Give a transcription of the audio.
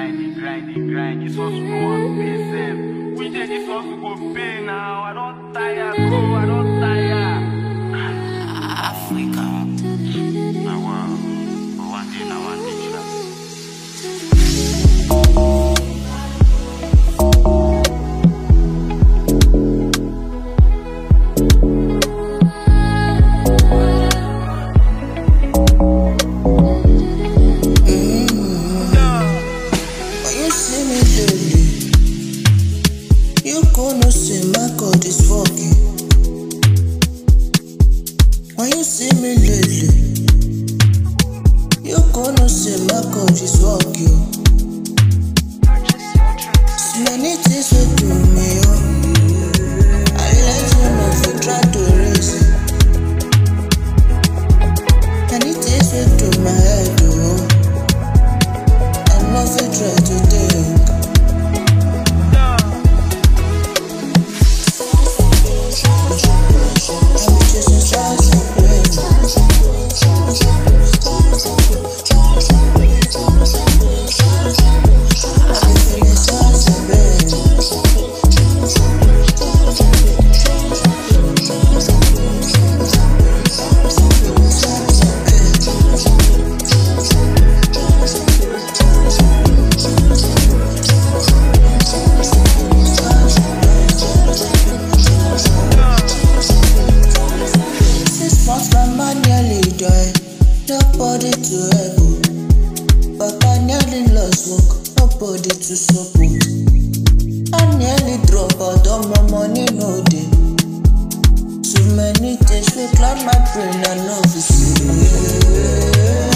grind. This was one pay. We did this was go pay now. I don't tire, bro. I don't tire. Africa. Now, one day, you gonna see my God is working. When you see me lately, you gonna see my God is working. So many things will do me up. I let you know if you try to erase it. Many things will do my head up. I know if you try to think. Nobody to help, but I nearly lost work, nobody to support. I nearly drop out all my money, no day. So many things will cloud my brain, I know this.